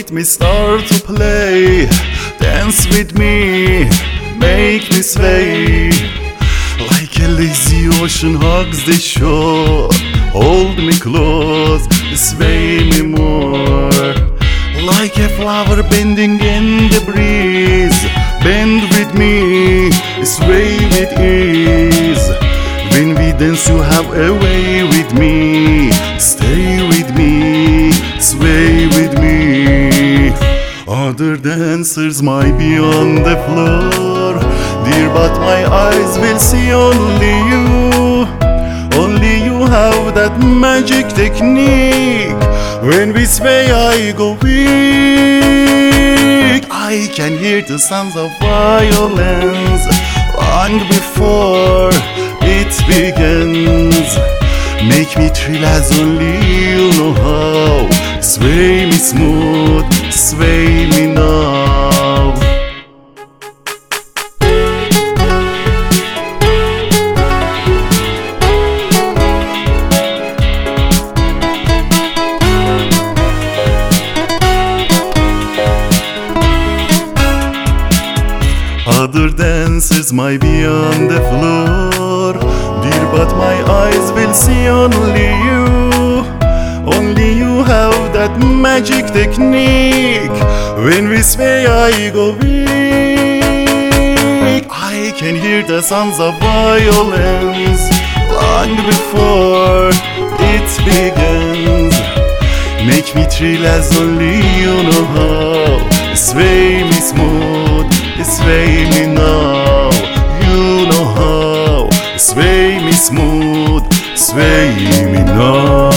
let me start to play. Dance with me, make me sway. Like a lazy ocean hugs the shore. Hold me close, sway me more. Like a flower bending in the breeze. Bend with me, sway with ease. When we dance you have a way with me. Stay with me, sway with me. Other dancers might be on the floor, dear, but my eyes will see only you. Only you have that magic technique. When we sway I go weak. I can hear the sounds of violence long before it begins. Make me thrill as only you know how. Sway me smooth, sway me now. Other dancers might be on the floor, dear, but my eyes will see only you. Only you have that magic technique. When we sway I go weak. I can hear the sounds of violence long before it begins. Make me thrill as only you know how. Sway me smooth, sway me now. You know how. Sway me smooth, sway me now.